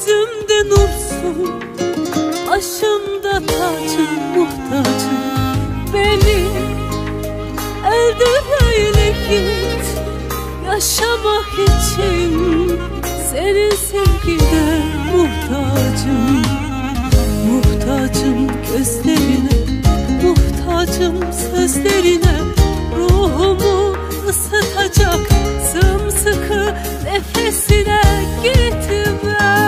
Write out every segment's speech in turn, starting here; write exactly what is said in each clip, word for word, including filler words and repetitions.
Yüzümde nursun, başımda tacım, muhtacım. Beni öldür öyle git, yaşamak için senin sevgine muhtacım. Muhtacım gözlerine, muhtacım sözlerine, ruhumu ısıtacak sımsıkı nefesine gitme.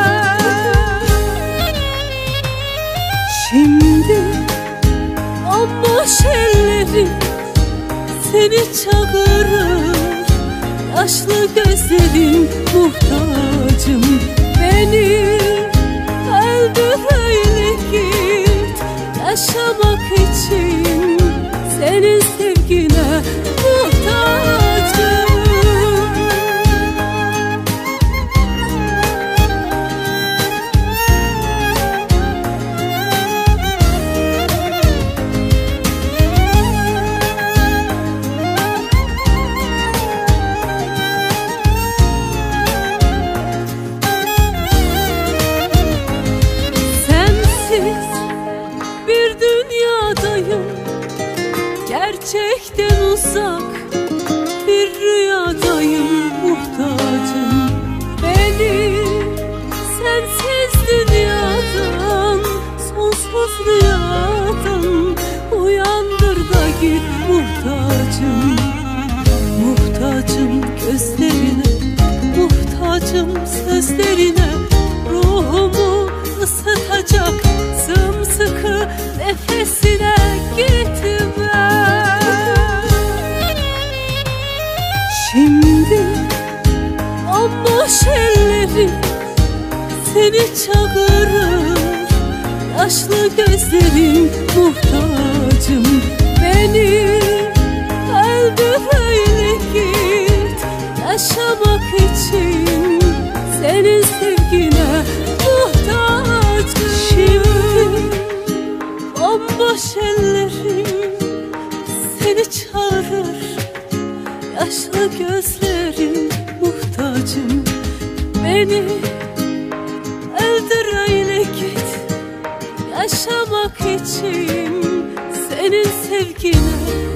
Şimdi bomboş ellerim seni çağırır, yaşlı gözlerin muhtacım. Beni öldür öyle git, yaşamak için senin sevgine muhtacım. Bir dünyadayım, gerçekten uzak bir rüyadayım, muhtacım. Beni sensiz dünyadan, sonsuz rüyadan uyandır da git, muhtacım. Muhtacım gözlerine, muhtacım sözlerine, ruhumu ısıtacak sımsıkı nefesine gitme. Şimdi bomboş ellerim seni çağırır, yaşlı gözlerin muhtacım. Beni öldür öyle git, yaşamak için senin sevgine muhtacım. Şimdi bomboş ellerim seni çağırır, yaşlı gözlerin muhtacım. Beni öldür öyle git, yaşamak için senin sevgine